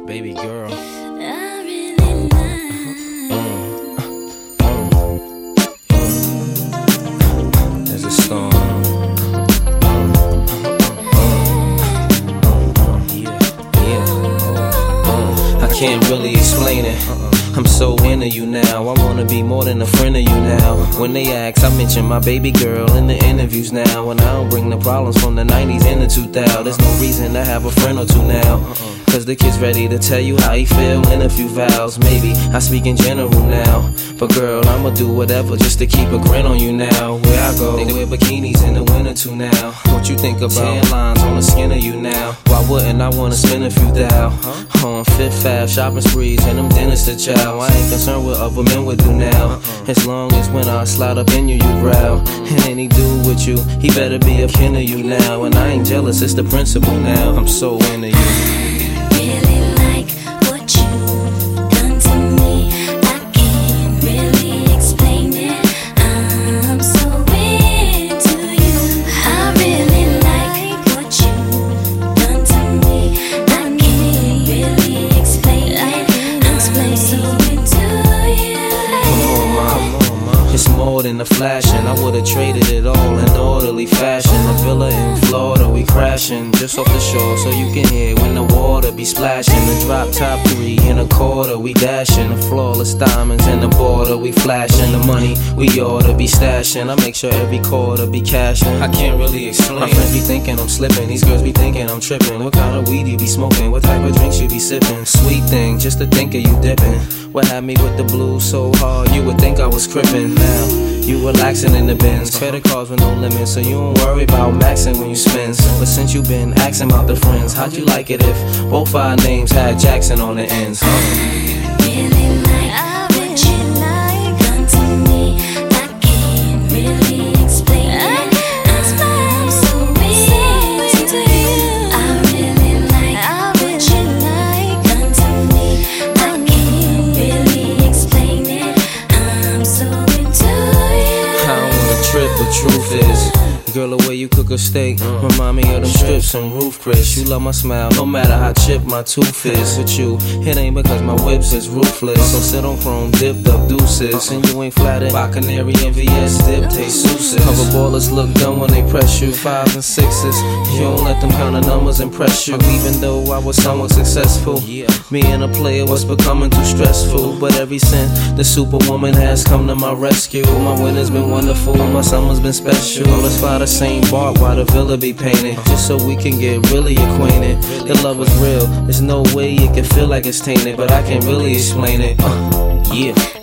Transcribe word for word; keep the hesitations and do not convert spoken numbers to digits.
baby girl. I really like. There's a song. Yeah, yeah. I can't really explain it. I'm so into you now. I wanna be more than a friend of you now. When they ask, I mention my baby girl in the interviews now. And I don't bring the problems from the nineties and the two thousands. There's no reason to have a friend or two now. Cause the kid's ready to tell you how he feel in a few vows. Maybe I speak in general now, but girl, I'ma do whatever just to keep a grin on you now. Where I go, they wear bikinis in the winter too now. What you think about tan lines on the skin of you now? Why wouldn't I wanna spend a few thou on Fifth Ave shopping sprees and them dinners to chow? I ain't concerned what other men would do now, as long as when I slide up in you, you growl. And any dude with you, he better be a kin of you now. And I ain't jealous, it's the principle now. I'm so into you. Really like what you've done to me. I can't really explain it. I'm so into you. I really like what you've done to me. I can't really explain it. I'm so into you. Come on, ma. It's more than a flashing. I would've traded it all in orderly fashion. A villa in Florida, we crashing just off the shore, so you can hear when the water be splashing. The drop top three in a quarter, we dashing. The flawless diamonds in the border, we flashing. The money we oughta be stashing. I make sure every quarter be cashing. I can't really explain. My friends be thinking I'm slipping. These girls be thinking I'm tripping. What kind of weed you be smoking? What type of drinks you be sipping? Sweet thing, just to think of you dipping. What had me with the blues so hard, you would think I was crippin'. Now you relaxing in the bins, credit cards with no limits, so you don't worry about maxing when you spend. But since you been asking about the friends, how'd you like it if both our names had Jackson on the ends? Huh? Really like what you like done to me. I can't really explain it. I'm so into you. I really like what you like done to me. I can't really explain it. I'm so into you. I don't wanna trip, but truth is, girl, the way you cook a steak remind me of them strips and Roof Chris. You love my smile, no matter how chipped my tooth is. With you, it ain't because my whips is ruthless. So sit on chrome, dipped up deuces. And you ain't flattered by Canary and V S dip, taste Souses. Cover ballers look dumb when they press you. Fives and sixes, you don't let them kind of numbers impress you. Even though I was somewhat successful, me and a player was becoming too stressful. But ever since the superwoman has come to my rescue, my winter's been wonderful, my summer's been special. Let's fly the same bark while the villa be painted, just so we can get really acquainted. The love is real, there's no way it can feel like it's tainted, but I can't really explain it. Uh, yeah.